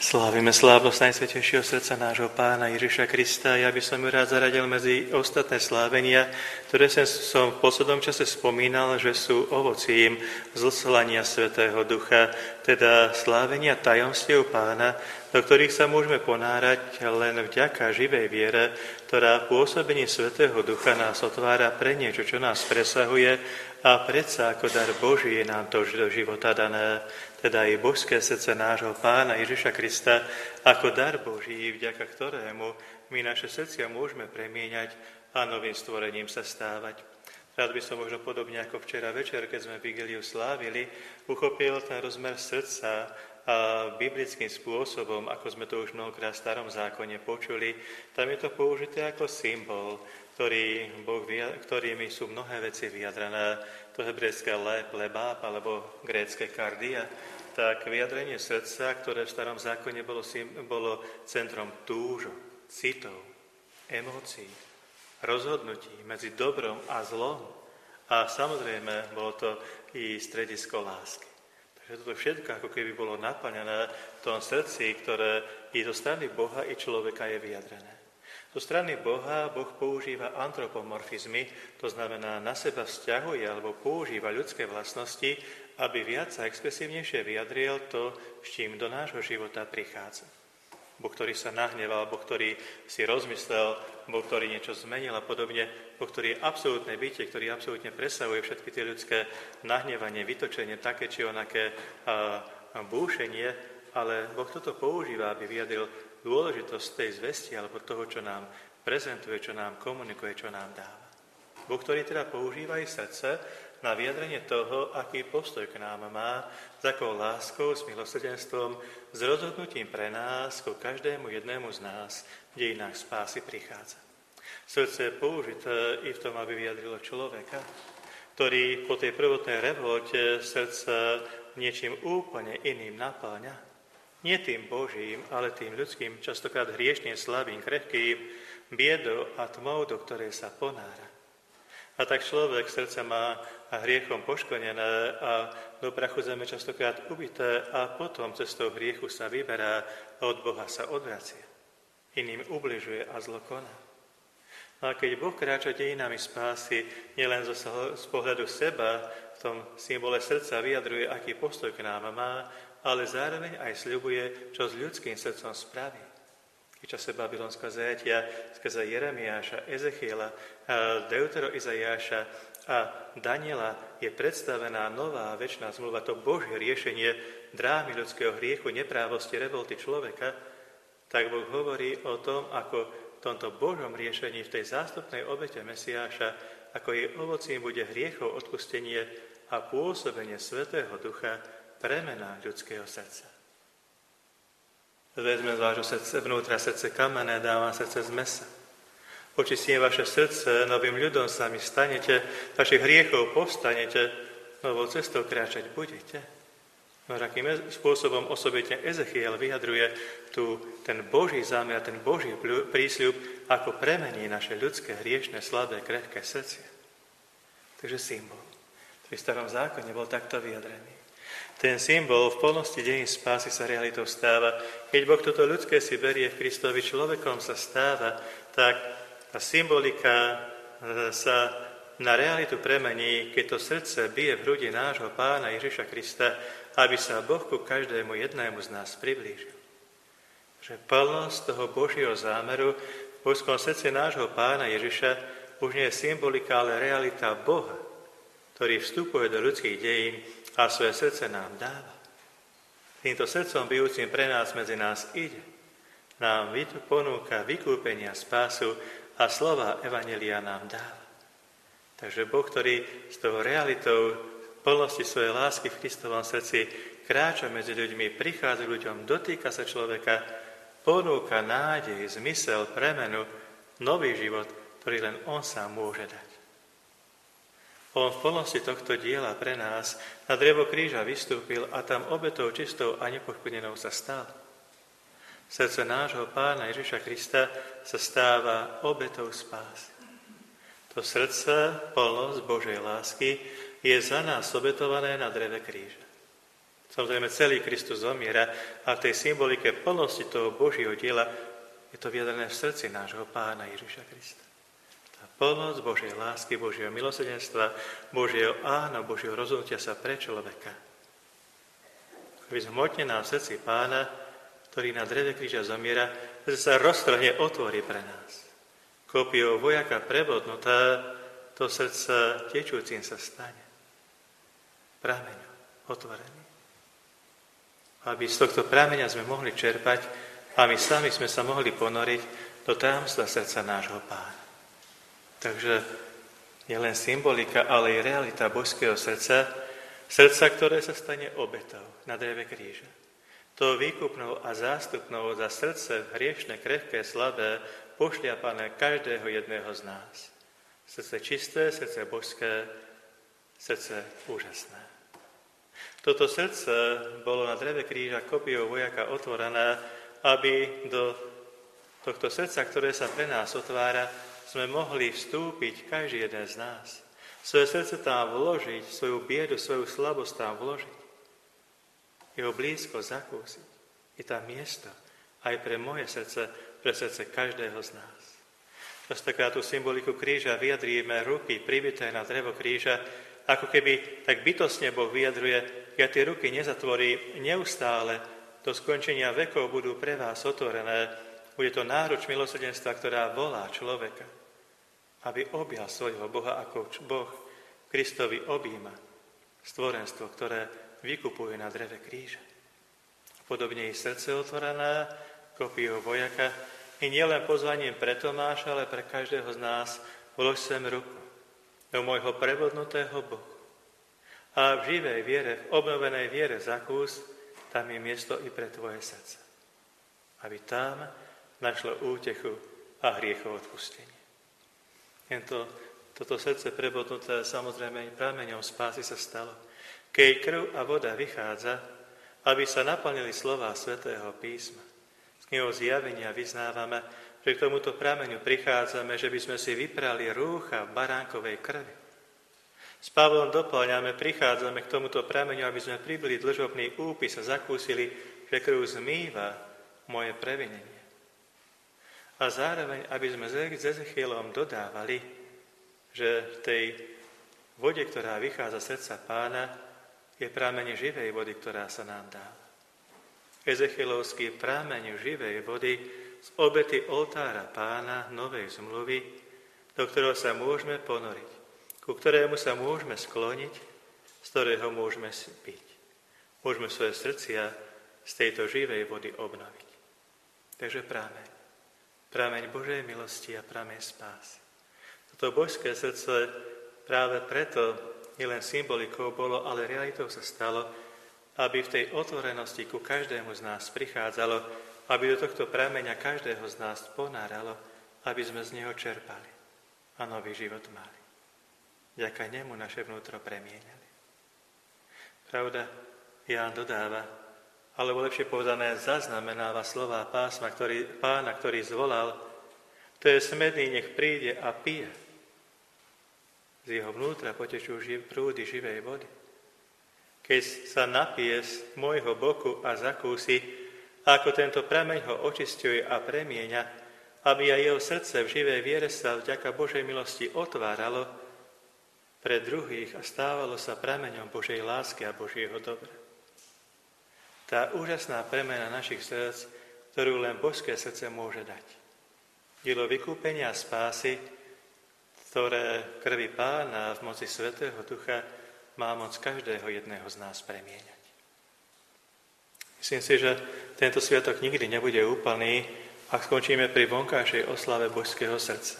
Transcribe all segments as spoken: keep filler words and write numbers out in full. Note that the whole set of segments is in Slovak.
Slávime slávnosť Najsvätejšieho srdca nášho Pána Ježiša Krista. Ja by som ju rád zaradil medzi ostatné slávenia, ktoré som v poslednom čase spomínal, že sú ovocím zlslania Svätého Ducha, teda slávenia tajomstiev Pána, do ktorých sa môžeme ponárať len vďaka živej viere, ktorá v pôsobení Svätého Ducha nás otvára pre niečo, čo nás presahuje a predsa ako dar Boží je nám to do života dané, teda aj božské srdce nášho Pána Ježiša Krista ako dar Boží, vďaka ktorému my naše srdcia môžeme premieňať a novým stvorením sa stávať. Rád by som možno podobne ako včera večer, keď sme vigíliu slávili, uchopil ten rozmer srdca a biblickým spôsobom, ako sme to už mnohokrát v Starom zákone počuli. Tam je to použité ako symbol, ktorý boh, ktorými sú mnohé veci vyjadrané. To hebrejské lep, lebáb alebo grécke kardia, tak vyjadrenie srdca, ktoré v Starom zákone bolo, bolo centrom túžob, citov, emócií, rozhodnutí medzi dobrom a zlom. A samozrejme, bolo to i stredisko lásky. Takže toto všetko ako keby bolo naplnené v tom srdci, ktoré i zo strany Boha i človeka je vyjadrené. Zo strany Boha Boh používa antropomorfizmy, to znamená na seba vzťahuje alebo používa ľudské vlastnosti, aby viac a expresívnejšie vyjadril to, s čím do nášho života prichádza. Boh, ktorý sa nahneval, Boh, ktorý si rozmyslel, Boh, ktorý niečo zmenil a podobne, Boh, ktorý je absolútne bytie, ktorý absolútne presahuje všetky tie ľudské nahnevanie, vytočenie, také či onaké a, a búšenie, ale Boh toto používa, aby vyjadril dôležitosť tej zvesti alebo toho, čo nám prezentuje, čo nám komunikuje, čo nám dáva. Boh, ktorý teda používa aj srdce na vyjadrenie toho, aký postoj k nám má, s akou láskou, s milosrdenstvom, s rozhodnutím pre nás, ku každému jednému z nás v dejinách spásy prichádza. Srdce je použité i v tom, aby vyjadrilo človeka, ktorý po tej prvotnej revolte srdca niečím úplne iným napĺňa. Nie tým Božím, ale tým ľudským, častokrát hriešným, slabým, krehkým, biedou a tmou, do ktorej sa ponára. A tak človek srdce má hriechom poškodené a do prachu zeme častokrát ubité a potom cestou hriechu sa vyberá a od Boha sa odvracia. Iným ubližuje a zlo koná. No a keď Boh kráča dejinami spásy, nielen z pohľadu seba, v tom symbole srdca vyjadruje, aký postoj k nám má, ale zároveň aj sľubuje, čo s ľudským srdcom spraví. V čase babylonského zajatia skrze Jeremiáša, Ezechiela, Deutero Izaiáša a Daniela je predstavená nová večná zmluva, to Božie riešenie drámy ľudského hriechu, neprávosti, revolty človeka, tak Boh hovorí o tom, ako v tomto Božom riešení, v tej zástupnej obete Mesiáša, ako jej ovocím bude hriechov odpustenie a pôsobenie Svätého Ducha, premena ľudského srdca. Vezme z vášho srdce, vnútra srdce kamenné, dávam srdce z mesa. Očistím vaše srdce, novým ľudom sami stanete, vašich hriechov povstanete, novou cestou kráčať budete. No akým spôsobom osobitne Ezechiel vyjadruje tu ten Boží zámer, ten Boží prísľub, ako premení naše ľudské, hriešne, slabé, krehké srdce. Takže symbol, ktorý v Starom zákone bol takto vyjadrený. Ten symbol v plnosti dejín spásy sa realitou stáva. Keď Boh toto ľudské si berie v Kristovi, človekom sa stáva, tak tá symbolika sa na realitu premení, keď to srdce bije v hrudi nášho Pána Ježiša Krista, aby sa Boh ku každému jednému z nás priblížil. Že plnosť toho Božieho zámeru v božskom srdci nášho Pána Ježiša už nie je symbolika, ale realita Boha, ktorý vstupuje do ľudských dejín a svoje srdce nám dáva. Týmto srdcom bijúcim pre nás medzi nás ide. Nám ponúka vykúpenia, spásu a slova evanjelia nám dáva. Takže Boh, ktorý s tou realitou plnosti svojej lásky v Kristovom srdci kráča medzi ľuďmi, prichádza k ľuďom, dotýka sa človeka, ponúka nádej, zmysel, premenu, nový život, ktorý len on sám môže dať. On v plnosti tohto diela pre nás na drevo kríža vystúpil a tam obetou čistou a nepoškodenou sa stal. Srdce nášho Pána Ježiša Krista sa stáva obetou spásy. To srdce, plnosť Božej lásky, je za nás obetované na dreve kríža. Samozrejme, celý Kristus zomiera a v tej symbolike plnosti toho Božieho diela je to vyjadrené v srdci nášho Pána Ježiša Krista. Tá plnosť Božej lásky, Božieho milosrdenstva, Božieho áno, Božieho rozhodnutia sa pre človeka. Aby zhmotnená v srdci Pána, ktorý na dreve kríža zomiera, že sa roztrhne, otvorí pre nás. Kópiou vojaka prebodnutá, to srdce tečúcim sa stane. Prameňom otvorený. Aby z tohto prameňa sme mohli čerpať a my sami sme sa mohli ponoriť do tajomstva srdca nášho Pána. Takže nie len symbolika, ale i realita božského srdca, srdca, ktoré sa stane obetou na dreve kríža. To výkupnou a zástupnou za srdce hriešne, krehké, slabé, pošliapané každého jedného z nás. Srdce čisté, srdce božské, srdce úžasné. Toto srdce bolo na dreve kríža kópiou vojaka otvorené, aby do tohto srdca, ktoré sa pre nás otvára, sme mohli vstúpiť každý jeden z nás. Svoje srdce tam vložiť, svoju biedu, svoju slabosť tam vložiť. Jeho blízko zakúsiť. Je tam miesto aj pre moje srdce, pre srdce každého z nás. Častokrát tú symboliku kríža vyjadríme ruky pribité na drevo kríža, ako keby tak bytostne Boh vyjadruje, ja tie ruky nezatvorí neustále, do skončenia vekov budú pre vás otvorené. Bude to náruč milosrdenstva, ktorá volá človeka, aby objal svojho Boha, ako Boh Kristovi objíma stvorenstvo, ktoré vykupuje na dreve kríža. Podobne i srdce otvorené, kópiou vojaka, i nielen pozvaním pre Tomáša, ale pre každého z nás, vlož sem ruku do môjho prebodnutého Bohu. A v živej viere, v obnovenej viere zakús, tam je miesto i pre tvoje srdce. Aby tam našlo útechu a hriechov odpustenie. Tento, toto srdce prebodnuté samozrejme prameňom spásy sa stalo. Keď krv a voda vychádza, aby sa naplnili slová svätého písma. Z knihou Zjavenia vyznávame, že k tomuto prameňu prichádzame, že by sme si vyprali rúcha v baránkovej krvi. S Pavlom doplňame, prichádzame k tomuto prameňu, aby sme pribili dlžobný úpis a zakúsili, že krv zmýva moje previnenie. A zároveň, aby sme s Ezechielom dodávali, že v tej vode, ktorá vychádza z srdca Pána, je prameň živej vody, ktorá sa nám dáva. Ezechielovský prameň živej vody z obety oltára Pána novej zmluvy, do ktorého sa môžeme ponoriť, ku ktorému sa môžeme skloniť, z ktorého môžeme piť. Môžeme svoje srdcia z tejto živej vody obnoviť. Takže prameň. Prameň Božej milosti a prameň spásy. Toto božské srdce práve preto nielen symbolikou bolo, ale realitou sa stalo, aby v tej otvorenosti ku každému z nás prichádzalo, aby do tohto prameňa každého z nás ponáralo, aby sme z neho čerpali a nový život mali. Vďaka nemu naše vnútro premieňali. Pravda, Ján dodáva, alebo lepšie povedané, zaznamenáva slová pásma, ktorý, Pána, ktorý zvolal, to je smedný, nech príde a pije. Z jeho vnútra potečú živ, prúdy živej vody. Keď sa napije z môjho boku a zakúsi, ako tento prameň ho očisťuje a premieňa, aby aj jeho srdce v živej viere sa vďaka Božej milosti otváralo pre druhých a stávalo sa prameňom Božej lásky a Božieho dobra. Tá úžasná premena našich srdc, ktorú len božské srdce môže dať. Dielo vykúpenia a spásy, ktoré krvi Pána v moci Svätého Ducha má moc každého jedného z nás premieňať. Myslím si, že tento sviatok nikdy nebude úplný, ak skončíme pri vonkajšej oslave božského srdca.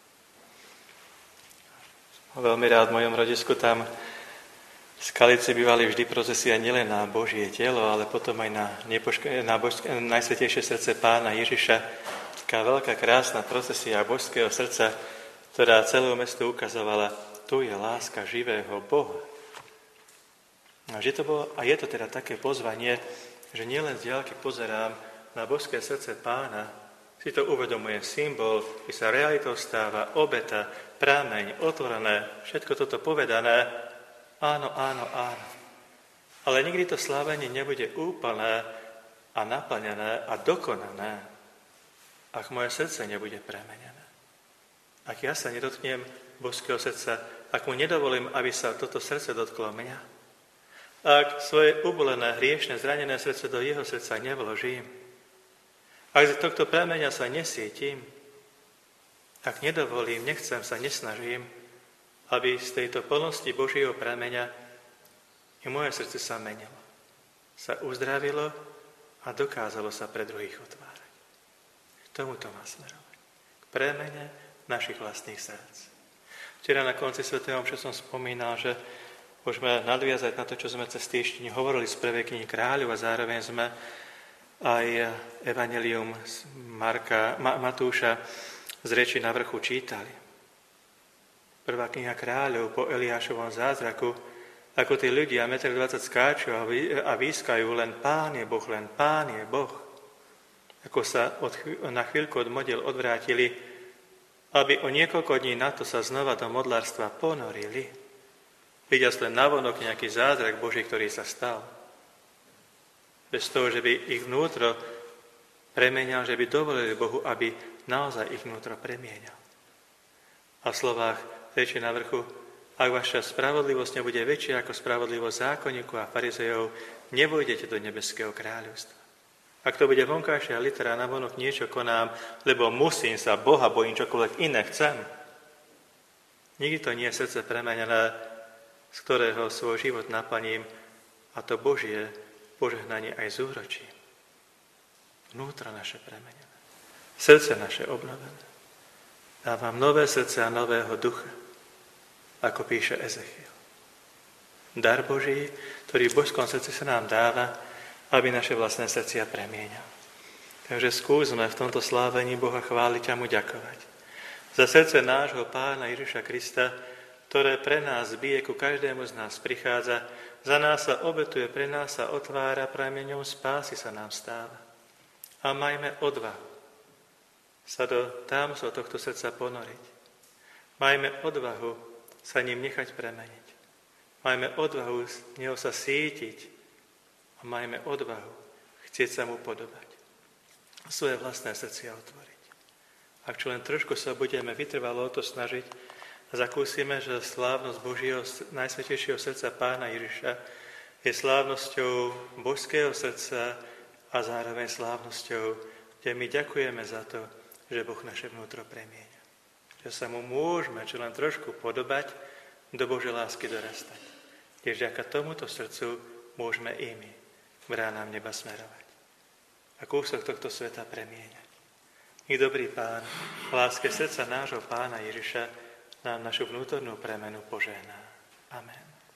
Veľmi rád v mojom rodisku tam v Skalici bývali vždy procesia nielen na Božie telo, ale potom aj na, nepošk- na božské, najsvätejšie srdce Pána Ježiša. Taká veľká krásna procesia božského srdca, ktorá celého mestu ukazovala, tu je láska živého Boha. A, že to bolo, a je to teda také pozvanie, že nielen z diaľky pozerám na božské srdce Pána, si to uvedomujem symbol, keď sa realitou stáva obeta, prameň, otvorené, všetko toto povedané, áno, áno, áno. Ale nikdy to slávenie nebude úplné a naplnené a dokonané, ak moje srdce nebude premenené. Ak ja sa nedotknem božského srdca, ak mu nedovolím, aby sa toto srdce dotklo mňa, ak svoje ubolené, hriešne, zranené srdce do jeho srdca nevložím, ak z tohto premenia sa nesítim, ak nedovolím, nechcem sa, nesnažím, aby z tejto plnosti Božieho premenia i moje srdce sa menilo, sa uzdravilo a dokázalo sa pre druhých otvárať. K tomuto má smerovať. K premene našich vlastných srdc. Včera na konci svätého omše som spomínal, že môžeme nadviazať na to, čo sme cez týždeň hovorili z prvej knihy Kráľov a zároveň sme aj Evangelium Marka, Ma, Matúša z reči na vrchu čítali. Prvá kniha Kráľov po Eliášovom zázraku, ako tí ľudia jeden dvadsať metrov skáču a, vy, a výskajú len Pán je Boh, len Pán je Boh. Ako sa od, na chvíľku od modiel odvrátili, aby o niekoľko dní na to sa znova do modlárstva ponorili, vidia len navonok nejaký zázrak Boží, ktorý sa stal. Bez toho, že by ich vnútro premienial, že by dovolili Bohu, aby naozaj ich vnútro premienial. A v slovách reči na vrchu, ak vaša spravodlivosť nebude väčšia ako spravodlivosť zákonníkov a farizejov, nevojdete do nebeského kráľovstva. Ak to bude vonkajšia litera na vonok niečo konám, lebo musím sa Boha bojím, čokoľvek iné chcem. Nikdy to nie je srdce premenené, z ktorého svoj život naplním, a to Božie požehnanie aj zúročím. Vnútro naše premenené. Srdce naše obnovené. Dávam nové srdce a nového ducha, ako píše Ezechiel. Dar Boží, ktorý v božskom srdci sa nám dáva, aby naše vlastné srdcia premieňal. Takže skúsme v tomto slávení Boha chváliť a mu ďakovať. Za srdce nášho Pána Ježiša Krista, ktoré pre nás bije, ku každému z nás prichádza, za nás sa obetuje, pre nás sa otvára, prameňom spásy sa nám stáva. A majme odvahu sa do támstva tohto srdca ponoriť. Majme odvahu sa ním nechať premeniť. Majme odvahu z neho sa sítiť a majme odvahu chcieť sa mu podobať. Svoje vlastné srdcia otvoriť. Ak čo len trošku sa budeme vytrvalo o to snažiť, a zakúsime, že slávnosť Božieho najsvätejšieho srdca Pána Ježiša je slávnosťou božského srdca a zároveň slávnosťou, kde my ďakujeme za to, že Boh naše vnútro premieňa. Že sa mu môžeme čo len trošku podobať, do Božej lásky dorastať. Kde vďaka tomuto srdcu môžeme i my k bránám neba smerovať. A kúsok tohto sveta premieňať. I dobrý Pán, v láske srdca nášho Pána Ježiša nám našu vnútornú premenu požehná. Amen.